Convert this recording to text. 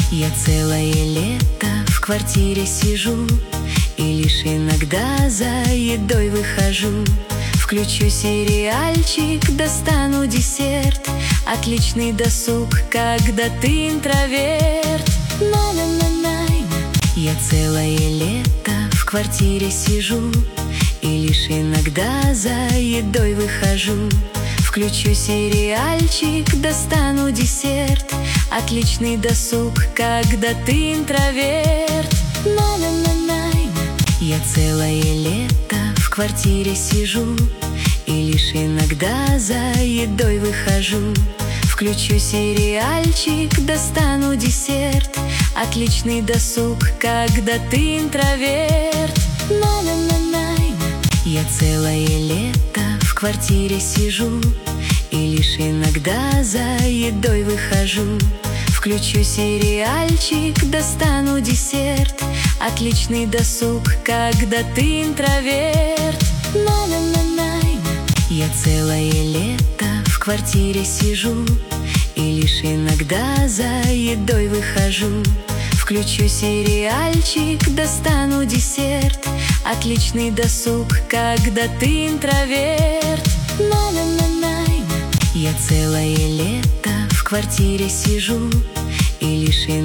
Я целое лето в квартире сижу и лишь иногда за едой выхожу. Включу сериальчик, достану десерт. Отличный досуг, когда ты интроверт. На-на-на-най. Я целое лето в квартире сижу и лишь иногда за едой выхожу. Включу сериальчик, достану десерт. Отличный досуг, когда ты интроверт. На-на-на-най. Я целое лето в квартире сижу и лишь иногда за едой выхожу. Включу сериальчик, достану десерт. Отличный досуг, когда ты интроверт. На-на-на-най. Я целое лето в квартире сижу и лишь иногда за едой выхожу. Включу сериальчик, достану десерт. Отличный досуг, когда ты интроверт. На-на-на-най. Я целое лето в квартире сижу и лишь иногда за едой выхожу. Включу сериальчик, достану десерт. Отличный досуг, когда ты интроверт. На-на-на-най. Я целое лето в квартире сижу и лишь